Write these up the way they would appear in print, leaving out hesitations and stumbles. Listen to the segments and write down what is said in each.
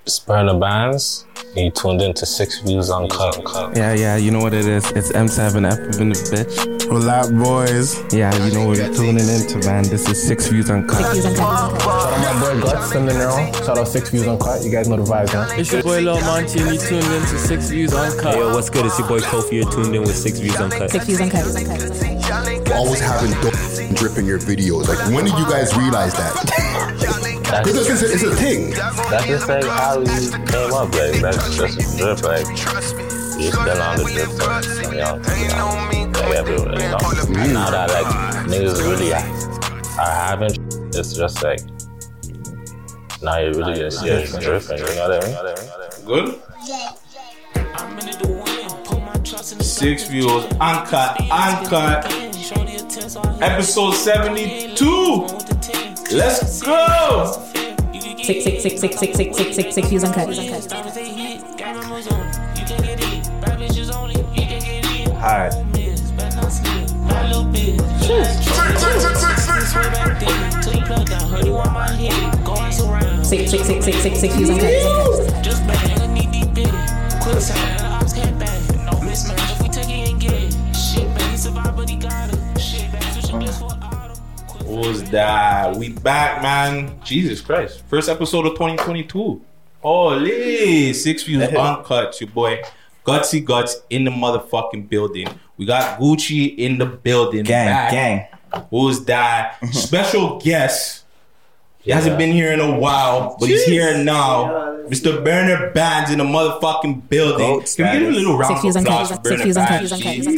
Burner Bands. You tuned into 6 Views Uncut. Yeah, you know what it is. It's M7F in the bitch. Well, that boys. Yeah, you know what you're tuning into, man. This is 6 Views Uncut. Shout out my boy Guts in the now. Shout out 6 Views Uncut. You guys know the vibes, huh? It's your boy Lil Monty and you tuned into 6 Views Uncut. Hey, yo, what's good? It's your boy Kofi. You're tuned in with 6 Views Uncut. 6 Views Uncut. Always having dope drip in your videos. Like, when did you guys realize that? Because it's a thing. That's just like how we came up. Like, that's just a drip. Like, you're still on the drip. So, like everywhere, you know. And now that, like, niggas really are having it's just like, now you really just hear it dripping, you know what I mean? Good? 6 Views Uncut. Episode 72. Let's go. 6 Views Uncut. Alright. 6 Views Uncut. Who's that? We back, man. Jesus Christ. First episode of 2022. Holy 6 Views Uncut. Your boy Gutsy Guts in the motherfucking building. We got Gucci in the building. Gang. Who's that? Special guest. He hasn't been here in a while, but he's here now. Mr. Burner Bands in the motherfucking building. Can we get a little round of applause for Burner Bands? Uncut. Burner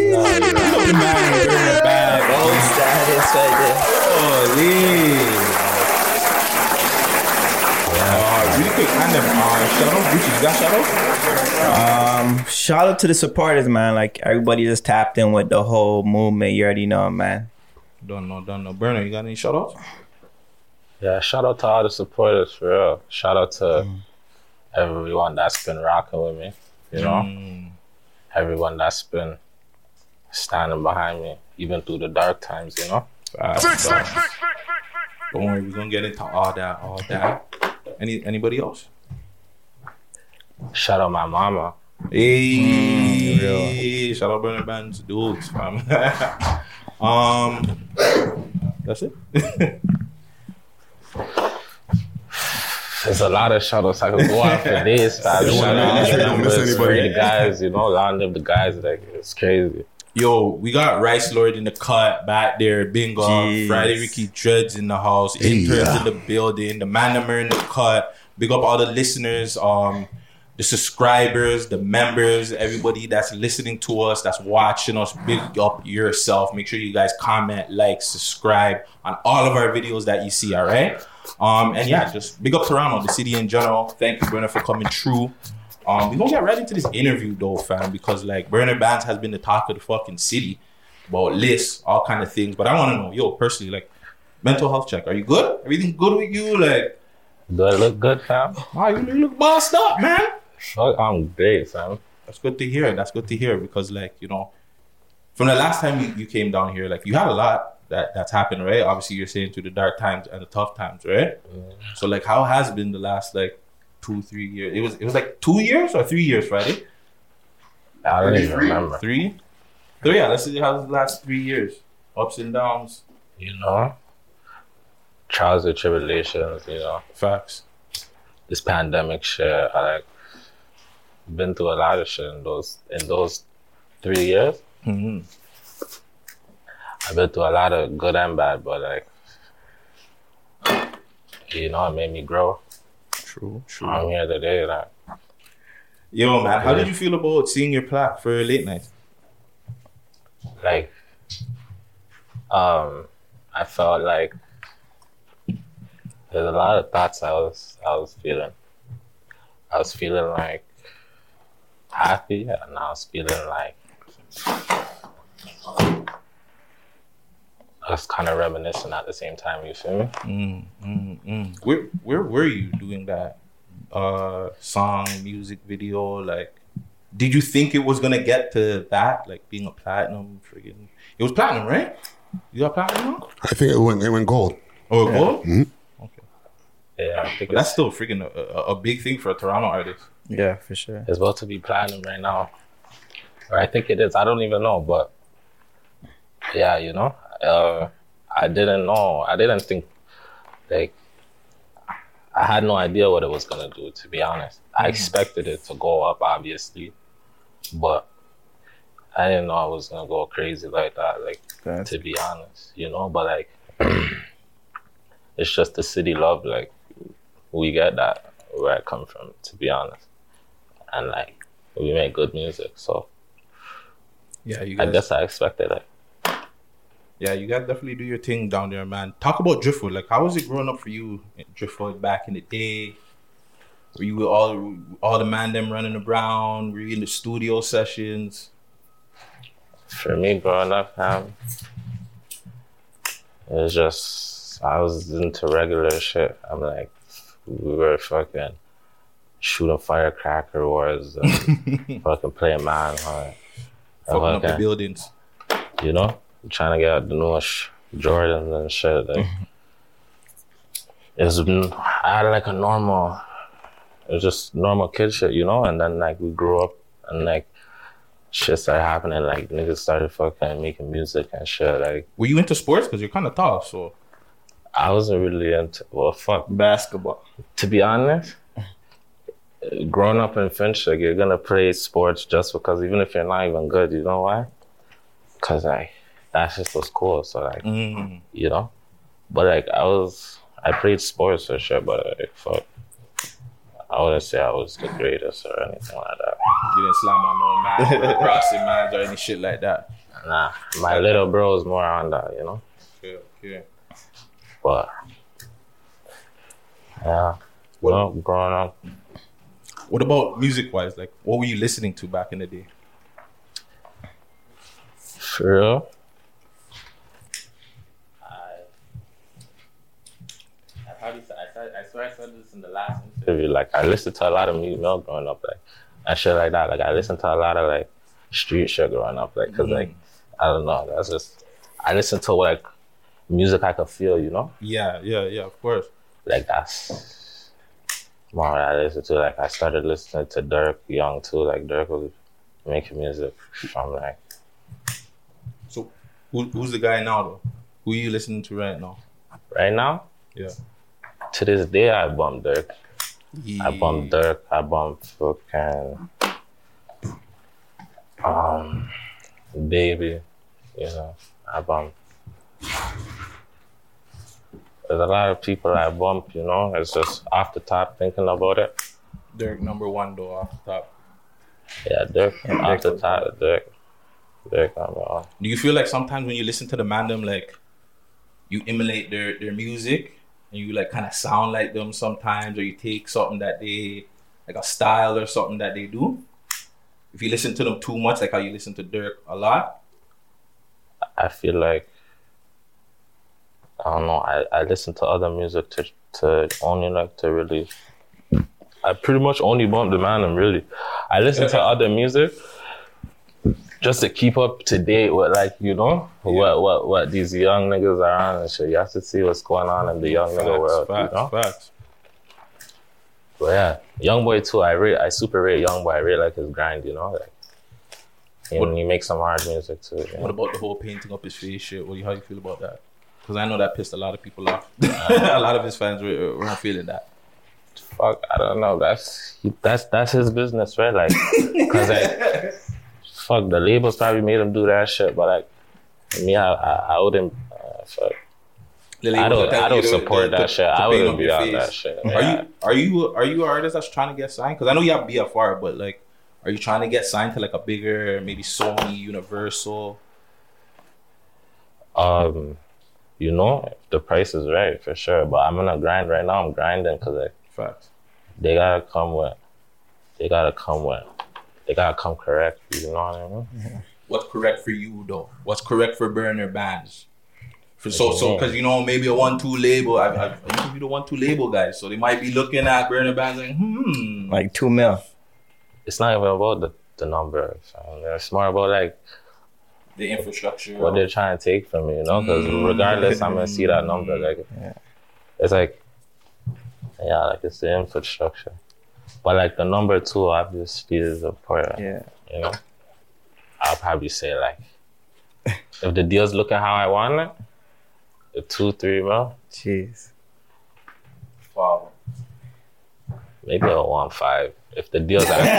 Bands. Gold status right there. Holy. Really quick, shout out. Gucci, you got shout out? Shout out to the supporters, man. Like, everybody just tapped in with the whole movement. You already know, man. Don't know. Burner, you got any shout outs? Yeah, shout out to all the supporters, for real. Shout out to everyone that's been rocking with me, you know? Everyone that's been standing behind me, even through the dark times, you know? Don't worry, we're gonna get into all that. Anybody else? Shout out my mama. Hey, shout out Burner Bands dudes, fam. That's it. There's a lot of shout outs I could go out for this. Shout out the guys, you know, long live the guys, like, it's crazy. Yo, we got Rice Lord in the cut back there, Bingo, Friday Ricky Dreads in the house, interns in the building, the Manamer in the cut. Big up all the listeners, the subscribers, the members, everybody that's listening to us, that's watching us. Big up yourself. Make sure you guys comment, like, subscribe on all of our videos that you see, all right? And yeah, just big up Toronto, the city in general. Thank you, Burner, for coming through. We're gonna get right into this interview though, fam, because like Burner Bands has been the talk of the fucking city about lists, all kind of things. But I want to know, yo, personally, like, mental health check. Are you good? Everything good with you? Like, do I look good, fam? Oh, you look bossed up, man. I'm great, fam. That's good to hear. Because, like, you know, from the last time you came down here, like, you had a lot that's happened, right? Obviously, you're saying through the dark times and the tough times, right? So, like, how has been the last, like, 2-3 years? It was like 2 years or 3 years, Friday? I don't even remember. 3? So, yeah, let's see how the last 3 years. Ups and downs. You know? Trials and tribulations, you know? Facts. This pandemic shit, I, like, been through a lot of shit in those 3 years. Mm-hmm. I've been through a lot of good and bad, but, like, you know, it made me grow. True. I'm here today, like. Yo, man, how did you feel about seeing your plaque for late night? Like, I felt like there's a lot of thoughts I was feeling. I was feeling like happy, and I was feeling like I was kind of reminiscing at the same time. You feel me? Where were you doing that song, music video? Like, did you think it was gonna get to that? Like being a platinum, friggin'. It was platinum, right? You got platinum now? I think it went gold. Oh, gold? Mm-hmm. Okay. Yeah, I think But that's still freaking a big thing for a Toronto artist. Yeah, for sure. it's about to be platinum right now. Or I think it is. I don't even know, but yeah, you know, I didn't know. I didn't think, like, I had no idea what it was gonna do, to be honest. I expected it to go up, obviously, but I didn't know I was gonna go crazy like that, like, to be honest, you know, but like, it's just the city love, like, we get that where I come from, to be honest. And like, we make good music, so Yeah, you I guys. guess I expected it. Yeah, you guys definitely do your thing down there, man. Talk about Driftwood. Like, how was it growing up for you in Driftwood back in the day? Were you with all the man them running around? Were you in the studio sessions? For me, growing up, it was just, I was into regular shit. I'm like, we were fucking shooting firecracker wars, and fucking playing manhunt. Fucking up the buildings. You know? Trying to get out the newest Jordans and shit. Like, I had like a normal, it was just normal kid shit, you know? And then like we grew up and like shit started happening. Like niggas started fucking making music and shit. Like, Were you into sports? Because you're kind of tall, so. I wasn't really into, well, fuck. Basketball. To be honest, growing up in Finch, like, you're gonna play sports just because, even if you're not even good, you know why? Because like, that shit was cool, so like, you know? But like, I played sports for sure, but like, fuck. I wouldn't say I was the greatest or anything like that. You didn't slam on no man or crossing mans or any shit like that. Nah, my little bro is more on that, you know? Okay. But, yeah, well, growing up. What about music-wise? Like, what were you listening to back in the day? For real? I swear I said this in the last interview. Like, I listened to a lot of Meek Mill growing up, like, and shit like that. Like, I listened to a lot of like street shit growing up, like, cause like, I don't know. That's just, I listened to like music I could feel, you know? Yeah, of course. Like, that's more what I listened to. Like, I started listening to Dirk young too. Like, Dirk was making music from like. So, who's the guy now though? Who are you listening to right now? Right now? Yeah. To this day, I bump Dirk. Yeah. I bump Dirk. I bump fucking Baby. You know, I bump. There's a lot of people I bump. You know, it's just off the top thinking about it. Dirk number one though, off the top. Yeah, Dirk. Off the top, Dirk number one. Do you feel like sometimes when you listen to the man them, like, you emulate their music and you like kind of sound like them sometimes, or you take something that they, like a style or something that they do? If you listen to them too much, like how you listen to Dirk a lot? I feel like, I don't know, I listen to other music to only like to really, I pretty much only bump the man and really. I listen to other music just to keep up to date with, like, you know, what these young niggas are on and shit. You have to see what's going on in the young nigga world, you know? Facts. But yeah, Youngboy too, I super rate Youngboy. I really like his grind, you know? Like, he makes some hard music too. You know? What about the whole painting up his face shit? How do you feel about that? Because I know that pissed a lot of people off. A lot of his fans weren't feeling that. Fuck, I don't know. That's his business, right? Like, cause like, fuck, the labels probably made him do that shit, but like, me, I wouldn't. Fuck, I don't support that shit. I wouldn't be on that shit. Yeah. Are you an artist that's trying to get signed? Because I know you have BFR, but like, are you trying to get signed to like a bigger, maybe Sony, Universal? You know, if the price is right, for sure. But I'm on a grind right now. I'm grinding because like, facts. They gotta come correct. You know what I mean? Mm-hmm. What's correct for you though? What's correct for burner bands? So because you know, maybe a 1-2 label. I used to be the 1-2 label guys, so they might be looking at burner bands like, like 2 mil. It's not even about the numbers. It's more about like the infrastructure, what they're trying to take from me, you know? Because regardless, I'm gonna see that number. Like, it's like Yeah, like it's the infrastructure. But like the number two obviously is a prayer. Yeah. You know? I'll probably say like if the deal's looking how I want it, a 2-3, bro. Jeez. Wow. Maybe a 1-5. If the deal's actually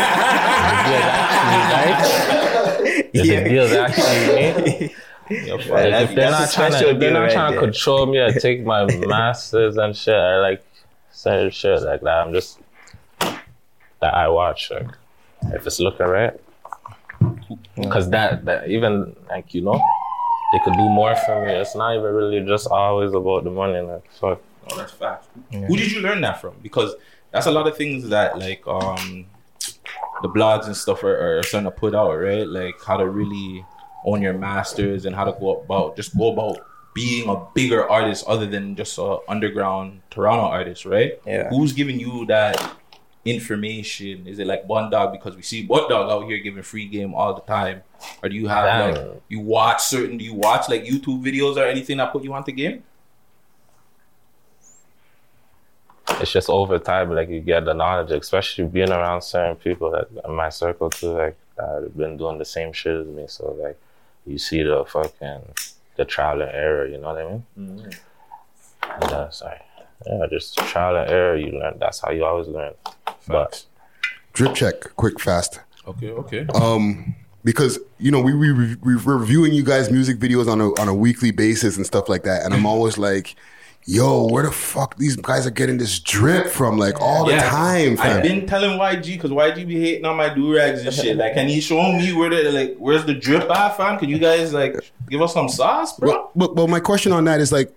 if the deal's actually like, if they're not trying to control me or take my masters and shit, or like certain shit like that, I'm just that I watch. Like, if it's looking right, because that even like, you know, they could do more for me. It's not even really just always about the money. Like, fuck. Oh, that's fact. Yeah. Who did you learn that from? Because that's a lot of things that like the blogs and stuff are starting to put out, right? Like how to really own your masters and how to go about being a bigger artist other than just a underground Toronto artist, right? Yeah. Who's giving you that information? Is it like One Dog, because we see One Dog out here giving free game all the time? Or do you have like do you watch like YouTube videos or anything that put you onto game? It's just over time, like you get the knowledge, especially being around certain people that in my circle too, like that have been doing the same shit as me. So like you see the trial and error, you know what I mean? Mm-hmm. And just trial and error. You learn. That's how you always learn. But drip check, quick, fast. Okay. Because you know we're reviewing you guys' music videos on a weekly basis and stuff like that, and I'm always like, yo, where the fuck these guys are getting this drip from, like all the time, fam. I've been telling YG, because YG be hating on my do-rags and shit. Like, can he show me where's the drip at, fam? Can you guys like give us some sauce, bro? Well, my question on that is like,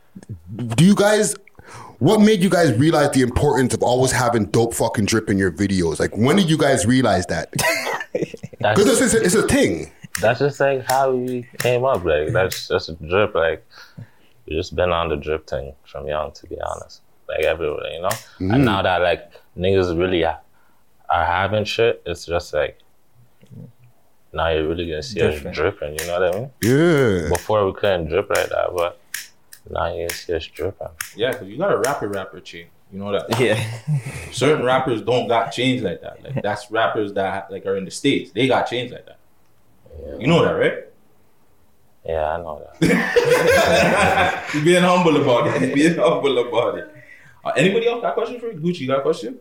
what made you guys realize the importance of always having dope fucking drip in your videos? Like, when did you guys realize that? Because it's a thing. That's just like how we came up. Like, that's just a drip. Like, we just been on the drip thing from young, to be honest. Like, everywhere, you know? And now that, like, niggas really are having shit, it's just like, now you're really gonna see us dripping, you know what I mean? Yeah. Before we couldn't drip like that, but now you can see us dripping. Yeah, because you got a rapper chain. You know that? Yeah. Certain rappers don't got chains like that. Like, that's rappers that like are in the States. They got chains like that. Yeah. You know that, right? Yeah, I know that. You're being humble about it. Anybody else got a question for you? Gucci, you got a question?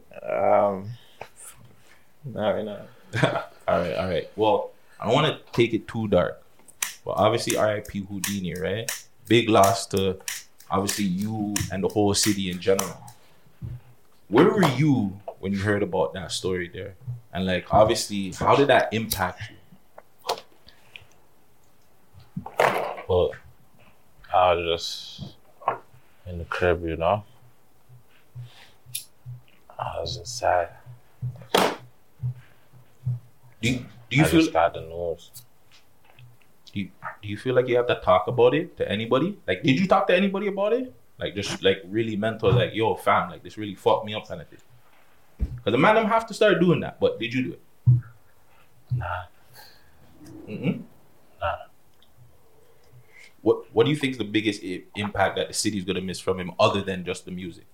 Not right now. All right. Well, I don't want to take it too dark. But obviously, R.I.P. Houdini, right? Big loss to, obviously, you and the whole city in general. Where were you when you heard about that story there? And, like, obviously, how did that impact you? Well, I was just in the crib, you know? I was just sad. Do you feel just got the news. Do you feel like you have to talk about it to anybody? Like, did you talk to anybody about it? Like, just like really mental, like, yo, fam, like this really fucked me up kind of thing. Because the man don't have to start doing that. But did you do it? Nah. Mm-mm. Nah. What do you think is the biggest impact that the city's gonna miss from him, other than just the music?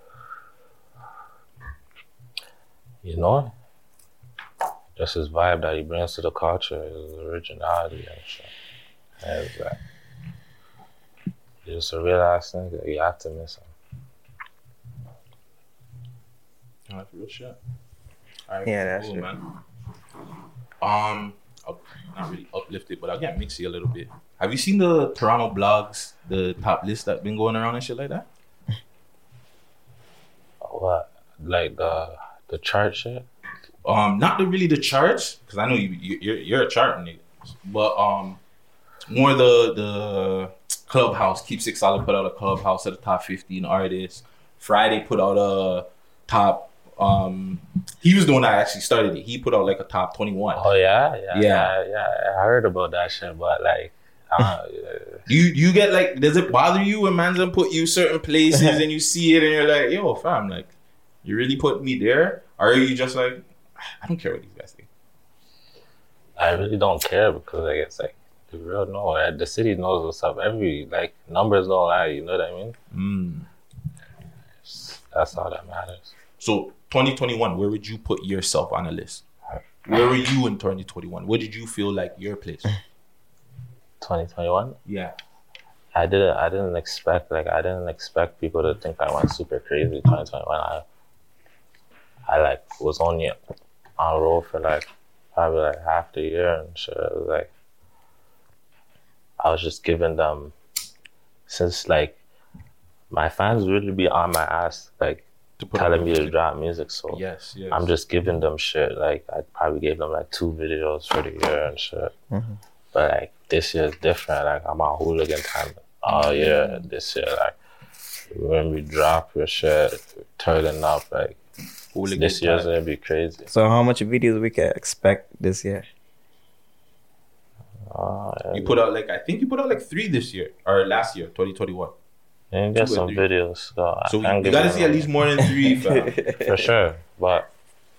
You know, just his vibe that he brings to the culture, his originality and shit. And it's like, he's just a real ass nigga. You have to miss him. Oh, that's real shit. All right, Yeah, that's cool, true. man. I'll not really uplift it, but I'll get mixy a little bit. Have you seen the Toronto blogs, the top list that been going around and shit like that? What? Like the chart shit? Not really the charts, because I know you're a chart nigga, but more the Clubhouse. Keep Six Solid put out a Clubhouse of the top 15 artists. Friday put out a top. He was the one that actually started it. He put out like a top 21. Oh yeah. I heard about that shit, but like, you get like, does it bother you when man's gonna put you certain places and you see it and you're like, yo, fam, like, you really put me there? Or are you just like, I don't care what these guys think? I really don't care, because like, it's like, the real know. The city knows what's up. Every like numbers don't lie. You know what I mean? That's all that matters. So 2021, where would you put yourself on a list? Where were you in 2021? Where did you feel like your place? 2021. Yeah. I didn't expect people to think I went super crazy 2021. I like was only on roll for like probably like half the year and shit. It was like I was just giving them, since like my fans really be on my ass like telling me to drop music, so yes. I'm just giving them shit. Like I probably gave them like 2 videos for the year and shit. But like this year is different. Like I'm on hooligan time all year. This year, like when we drop your shit, turning up, like hooligan this year's gonna be crazy. So how much videos we can expect this year? You put out like, I think you put out like 3 this year or last year, 2021. And get some videos. So you gotta see at least more than 3, fam. For sure. But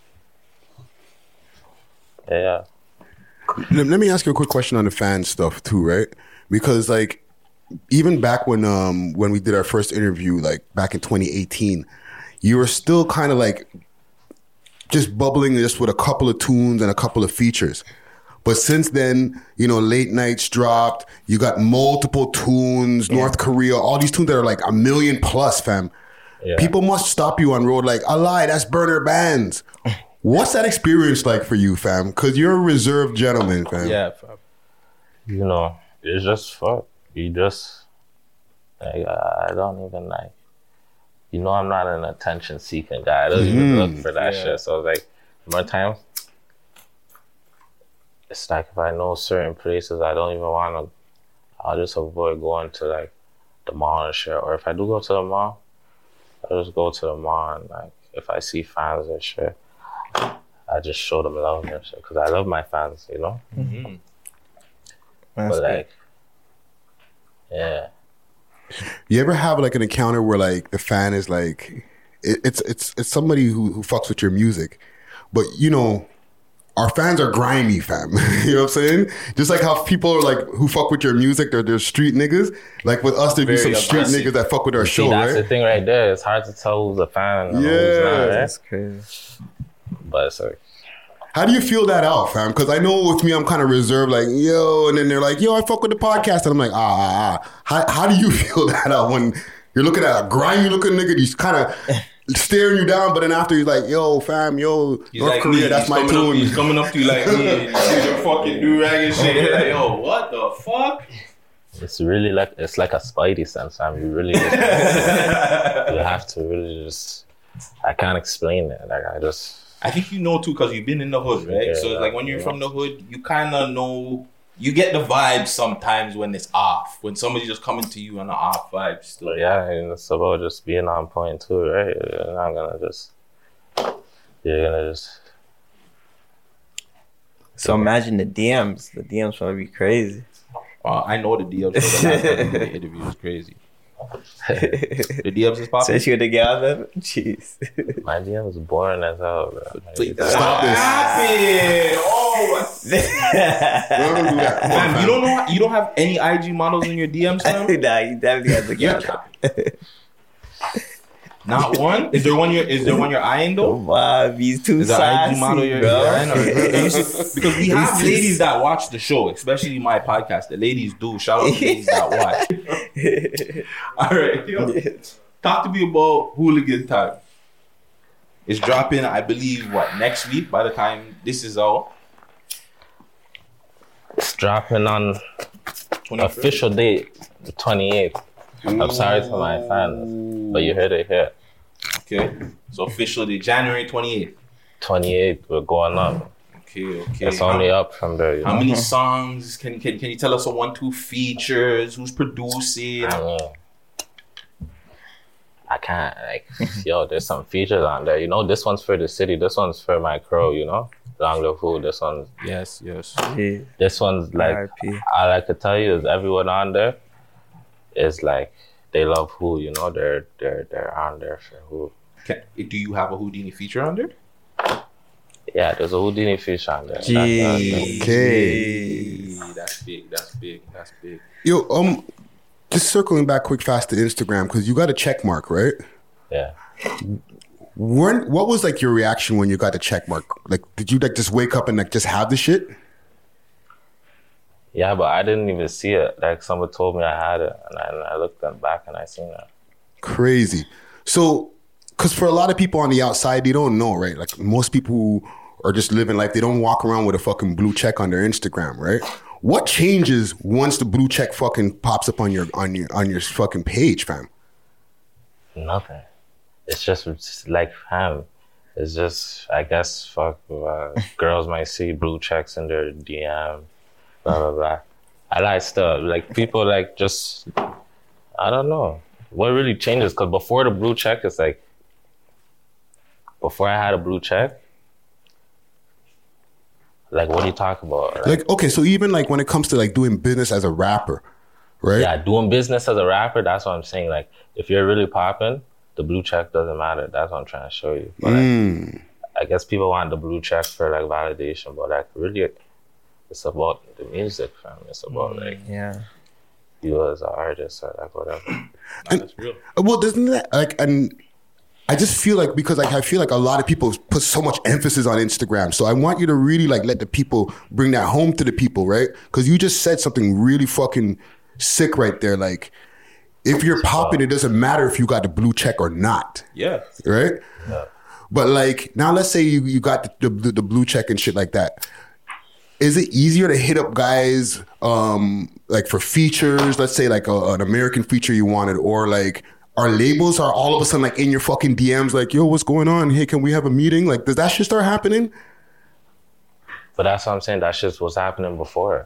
yeah. Let me ask you a quick question on the fan stuff too, right? Because like even back when we did our first interview, like back in 2018, you were still kind of like just bubbling just with a couple of tunes and a couple of features. But since then, you know, Late Nights dropped. You got multiple tunes, North Korea, all these tunes that are like 1 million plus, fam. Yeah. People must stop you on road like, a lie, that's Burner Bands. What's that experience like for you, fam? Because you're a reserved gentleman, fam. Yeah, fam. You know, it's just fuck. You just, like, I don't even like, you know, I'm not an attention-seeking guy. I don't even look for that shit. So, like, more times, it's like if I know certain places I don't even want to, I'll just avoid going to like the mall and shit. Or if I do go to the mall, I'll just go to the mall and like if I see fans and shit, I just show them love and shit. Because I love my fans, you know? But like, yeah. You ever have like an encounter where like the fan is like, it's somebody who fucks with your music, but you know, our fans are grimy, fam. You know what I'm saying? Just like how people are like who fuck with your music, they're street niggas. Like with us, there'd be some street niggas that fuck with our show, that's right? the thing right there. It's hard to tell who's a fan and who's not, right? That's crazy. But it's like, How do you feel that out, fam? Because I know with me, I'm kind of reserved, like, yo, and then they're like, yo, I fuck with the podcast. And I'm like, How do you feel that out when you're looking at a grimy looking nigga, he's kind of staring you down, but then after he's like, yo, fam, yo, He's North like, Korea, that's my tune. He's coming up to you like, yeah, your fucking do-rag and shit. You're like, yo, what the fuck? it's really like, it's like a spidey sense, fam. You really just, you have to really just, I can't explain it. Like, I think you know too, because you've been in the hood, right? Yeah, So it's like when you're from the hood, you kind of know, you get the vibe sometimes when it's off. When somebody's just coming to you on an off vibe still. But yeah, and it's about just being on point too, right? You're not gonna just, you're gonna just. So imagine the DMs. The DMs probably be crazy. I know the DMs for the last time we did the interview was crazy. The DMs is popping. Since you're together, jeez. My DM was boring as hell, bro. Please, Stop this. Oh, Don't do that. Come on, fam, fam. you don't have any IG models in your DMs, fam? Nah, you definitely have together. Not one? Is there one you're eyeing though? Wow, he's too Is that sassy, IG model you're bro. eyeing? Because we have ladies that watch the show, especially my podcast. The ladies do. Shout out to the ladies that watch. All right, yo. Talk to me about Hooligan Time. It's dropping, I believe, next week by the time this is out. It's dropping on 21st. official date, the 28th. I'm sorry to my fans, but you heard it here. Okay. So officially January 28th. 28th, we're going up. Okay. It's only up from there. You How know? many songs? Can you tell us 1, 2 features? Who's producing? I mean, I can't, like, yo, there's some features on there. You know, this one's for the city. This one's for my crew, you know? Long Live Who. This one's, Yes. this one's like, RIP. all I could tell you is everyone on there is like, they love Who, you know? They're on there for Who. Do you have a Houdini feature on there? Yeah, there's a Houdini feature on there. Okay. That's big. Yo, just circling back quick fast to Instagram, because you got a check mark, right? Yeah. what was like your reaction when you got the check mark? Like, did you like just wake up and like just have the shit? Yeah, but I didn't even see it. Like someone told me I had it, and I looked back and I seen it. Crazy. So, because for a lot of people on the outside, they don't know, right? Like most people who are just living life, they don't walk around with a fucking blue check on their Instagram, right? What changes once the blue check fucking pops up on your fucking page, fam? Nothing. It's just like, fam. It's just, I guess, girls might see blue checks in their DM, blah, blah, blah. I like stuff. Like, people, like, just, I don't know. What really changes? Because before the blue check, it's like, before I had a blue check, like, what are you talking about? Like, okay, so even, like, when it comes to, like, doing business as a rapper, right? Yeah, doing business as a rapper, that's what I'm saying. Like, if you're really popping, the blue check doesn't matter. That's what I'm trying to show you. But like, I guess people want the blue check for like validation, but like really, it's about the music, fam. It's about like you as an artist or like whatever. That's real. Well, doesn't that like, and I just feel like, because like I feel like a lot of people put so much emphasis on Instagram, so I want you to really like let the people bring that home to the people, right? Because you just said something really fucking sick right there, like. If you're popping, it doesn't matter if you got the blue check or not. Yeah. Right? Yeah. But like, now let's say you got the blue check and shit like that. Is it easier to hit up guys like for features, let's say like an American feature you wanted, or like our labels are all of a sudden like in your fucking DMs like, yo, what's going on? Hey, can we have a meeting? Like, does that shit start happening? But that's what I'm saying. That shit was happening before.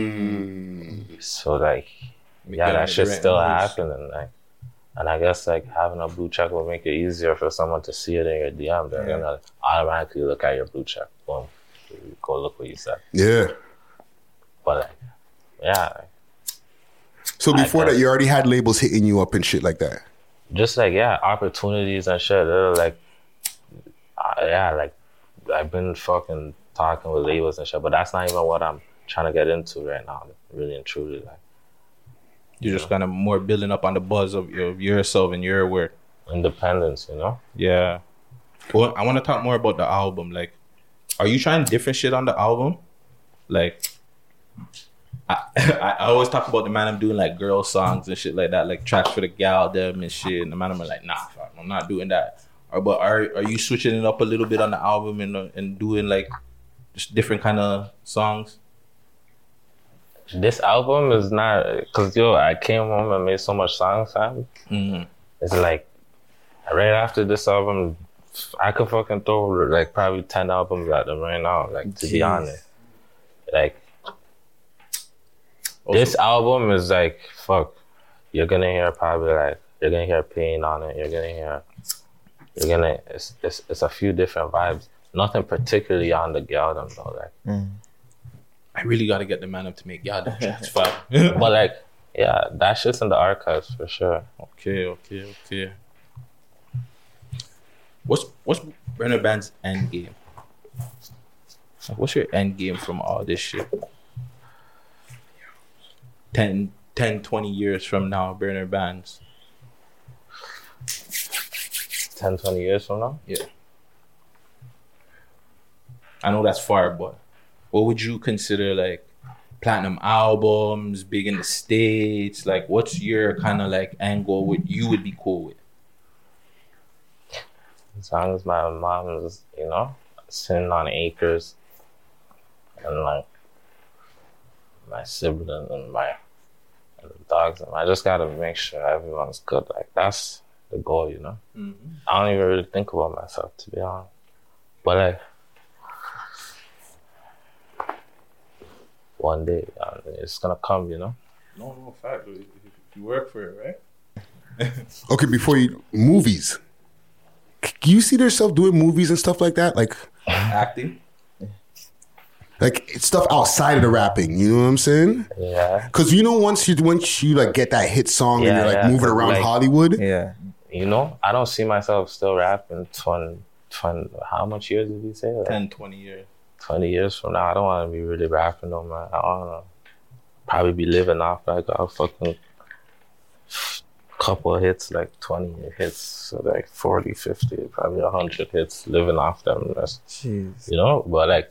So like, yeah, that shit's still happening. Like, and I guess like having a blue check will make it easier for someone to see it in your DM. They're gonna automatically look at your blue check. Boom, go look what you said. Yeah. But like, yeah. So before that, you already had labels hitting you up and shit like that. Just like opportunities and shit. They're like, like I've been fucking talking with labels and shit, but that's not even what I'm trying to get into right now. Really and truly, like. You're just kind of more building up on the buzz of yourself and your work. Independence, you know? Yeah. Well, I want to talk more about the album. Like, are you trying different shit on the album? Like, I always talk about the man I'm doing like girl songs and shit like that, like tracks for the gal them and shit. And the man I'm like, nah, fuck, I'm not doing that. But are you switching it up a little bit on the album and doing like just different kind of songs? This album is not, because I came home and made so much songs, fam. It's like right after this album, I could fucking throw like probably 10 albums at them right now, like to be honest. Like this album is like, fuck, you're gonna hear probably like, you're gonna hear Pain on it, it's a few different vibes. Nothing particularly on the Galdem though, like. I really gotta get the man up to make y'all the tracks fire. But like, yeah, that shit's in the archives for sure. Okay. What's Burner Band's end game? Like, what's your end game from all this shit? 10, 20 years from now, Burner Bands. 10, 20 years from now? Yeah. I know that's far, but what would you consider like platinum albums, big in the States? Like, what's your kind of like angle what you would be cool with? As long as my mom is, sitting on acres and like my sibling and the dogs, and I just gotta make sure everyone's good. Like, that's the goal, I don't even really think about myself, to be honest. But like, one day, it's gonna come, No, fact. If you work for it, right? Okay, movies. Do you see yourself doing movies and stuff like that? Like acting? Like it's stuff outside of the rapping, you know what I'm saying? Yeah. Because once you like get that hit song and you're like moving around like, Hollywood. Yeah. I don't see myself still rapping 20 how much years did you say? Like, 10, 20 years. 20 years from now, I don't want to be really rapping no man. I don't know. Probably be living off like a fucking couple of hits, like 20 hits, so like 40, 50, probably 100 hits, living off them. Jeez. You know, but like,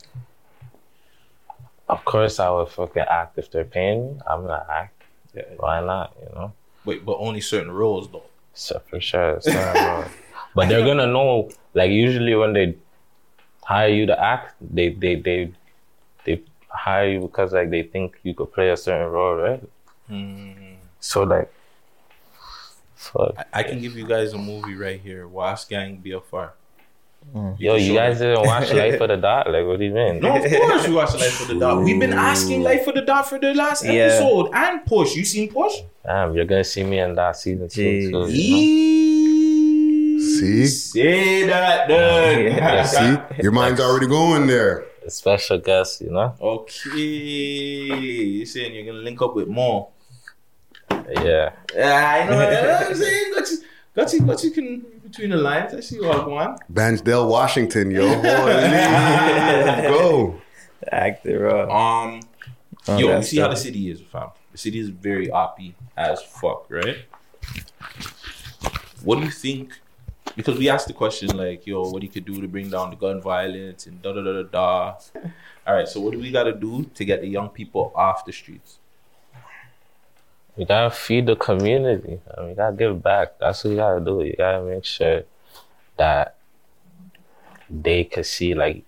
of course I would fucking act if they're paying me. I'm gonna act. Yeah. Why not, you know? Wait, but only certain roles though. So for sure. But they're gonna know, like usually when they hire you to act, they hire you because like they think you could play a certain role, right? So like, fuck. I can give you guys a movie right here. Wasp Gang BFR. Yo, you guys didn't watch Life of the Dot? Like, what do you mean? No, of course we watched Life of the Dot. We've been asking Life of the Dot for the last episode. And Push. You seen Push? Damn, you're gonna see me in that season 2 too. You know? See? Say that, dude. See? Your mind's already going there. A special guest, you know? Okay. You're saying you're gonna link up with more. Yeah. I know what I'm saying. Got you can between the lines. I see you all going. Bansdale, Washington, yo. Boy, let's go. Actor, bro. Yo, you see how the city is, fam. The city is very oppy as fuck, right? What do you think? Because we asked the question like, yo, what you could do to bring down the gun violence and da da da da da. All right, so what do we got to do to get the young people off the streets? You gotta feed the community. I mean, you gotta give back. That's what you gotta do. You gotta make sure that they could see that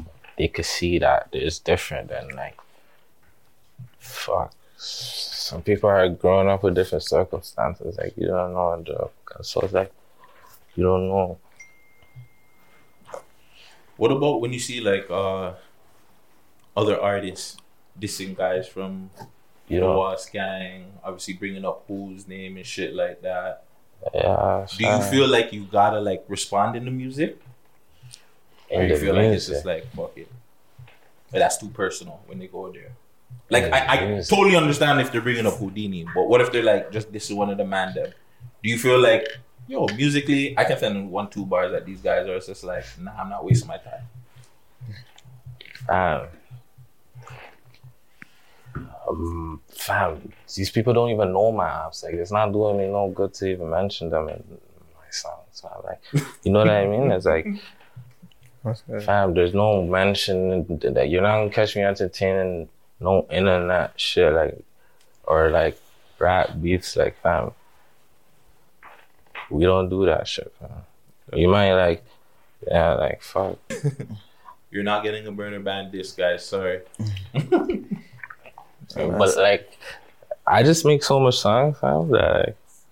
it's different than like, fuck. Some people are growing up with different circumstances. Like, you don't know. So it's like, you don't know. What about when you see like other artists dissing guys from the Wasp Gang, obviously bringing up whose name and shit like that? Yeah. Do you feel like you gotta like respond in the music? Or you feel like it's just like, fuck it? But that's too personal when they go there. Like, I totally understand if they're bringing up Houdini, but what if they're like, just this is one of the man them? Do you feel like, yo, musically, I can send 1-2 bars that these guys are, it's just like, nah, I'm not wasting my time. Fam, these people don't even know my apps. Like, it's not doing me no good to even mention them in my songs. So I'm like, you know what I mean? It's like, fam, there's no mention that you're not gonna catch me entertaining no internet shit, like, or like rap beefs. Like, fam, we don't do that shit, fam. You might like, yeah, like, fuck. You're not getting a Burner Band disc, guys, sorry. But like, I just make so much songs, fam, that like,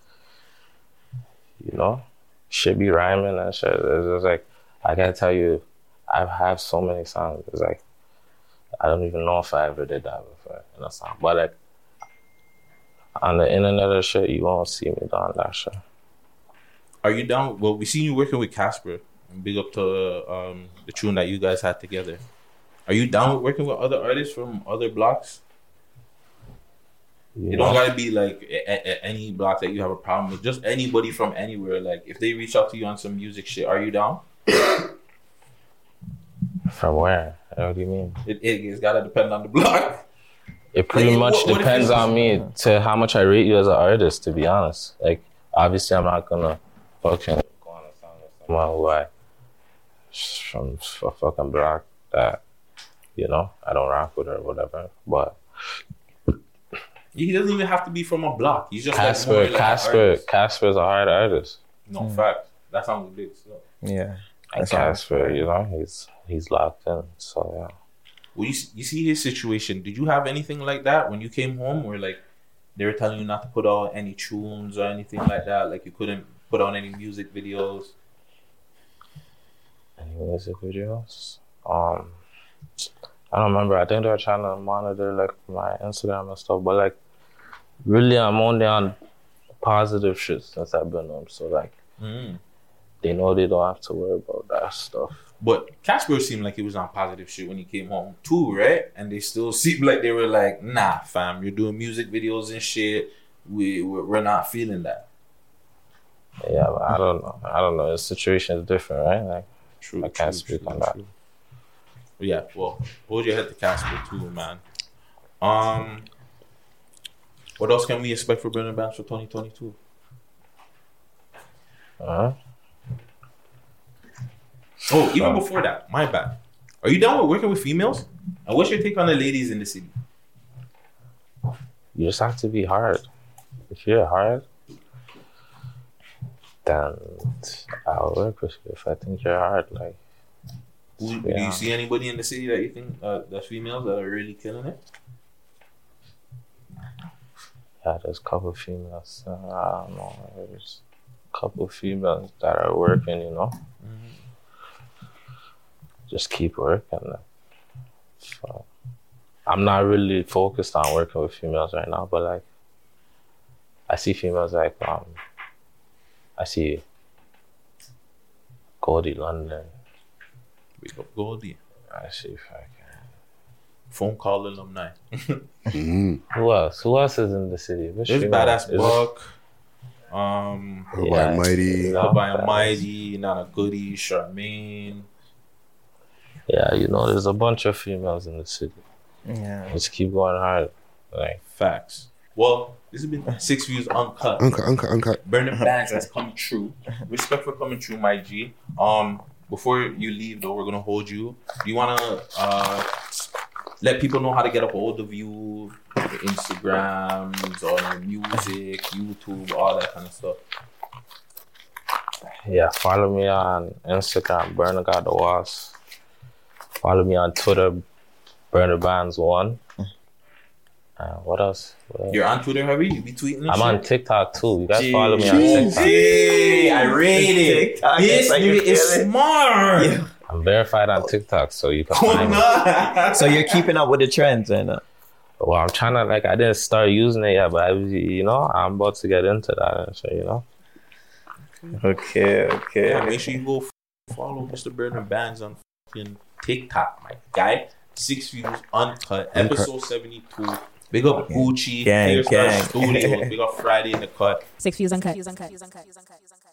you know, shit be rhyming and shit. It's just like, I gotta tell you, I have so many songs. It's like, I don't even know if I ever did that before in a song. But like, on the internet or shit, you won't see me doing that shit. Are you down? Well, we seen you working with Casper. And big up to the tune that you guys had together. Are you down with working with other artists from other blocks? Yeah. It don't gotta be like any block that you have a problem with. Just anybody from anywhere. Like, if they reach out to you on some music shit, are you down? From where? What do you mean? It's gotta depend on the block. It pretty Like, much what depends on me to how much I rate you as an artist, to be honest. Like, obviously, I'm not gonna fucking go on a song with someone who I from a fucking block that, you know, I don't rock with or whatever. But he doesn't even have to be from a block. He's just Casper's a hard artist. No, fact. That sounds big. So. Yeah. And Casper, you know, he's locked in. So yeah. Well, you see his situation. Did you have anything like that when you came home, where like they were telling you not to put out any tunes or anything like that? Like, you couldn't put on any music videos? Any music videos? I don't remember. I think they were trying to monitor like my Instagram and stuff, but like, really, I'm only on positive shit since I've been home. So like, they know they don't have to worry about that stuff. But Casper seemed like he was on positive shit when he came home too, right? And they still seemed like they were like, nah, fam, you're doing music videos and shit. We're not feeling that. Yeah, but I don't know. The situation is different, right? Like, I can't speak on that. Yeah, well, hold your head to Casper too, man. What else can we expect for Burner Bands for 2022? Oh, even before that, my bad. Are you down with working with females? And what's your take on the ladies in the city? You just have to be hard. If you're hard, then I'll work with you. If I think you're hard, like. Do you see anybody in the city that you think that's females that are really killing it? Yeah, there's a couple of females. I don't know. There's a couple of females that are working, you know. Just keep working. So, I'm not really focused on working with females right now, but like, I see females like, I see Goldie London. Wake up Goldie. I see fucking phone call alumni. Who else? Who else is in the city? There's Badass Buck. By Mighty. By Mighty, Nana Goody, Charmaine. Yeah, you know, there's a bunch of females in the city. Yeah. Just keep going hard. Like facts. Well, this has been 6 Views Uncut. Uncut. Burning Bands has come true. Respect for coming true, my G. Before you leave, though, we're gonna hold you. Do you wanna let people know how to get a hold of you, your Instagrams, or your music, YouTube, all that kind of stuff? Yeah, follow me on Instagram, Burner Got the Walls. Follow me on Twitter, Burner Bands 1. What else? You're on Twitter, Harvey? You be tweeting? I'm on TikTok too. You guys follow me on TikTok. Hey, I rate it. This nigga is smart. Yeah. I'm verified on TikTok, so you can find me. So you're keeping up with the trends, right now? Well, I'm trying to, like, I didn't start using it yet, but I'm about to get into that, so, you know. Okay. Yeah, make sure you go follow Mr. Burner Bands on fucking TikTok, my guy. 6 Views Uncut, episode 72. Big up Gucci, gang. Studios. Big up Friday in the Cut. 6 Views Uncut.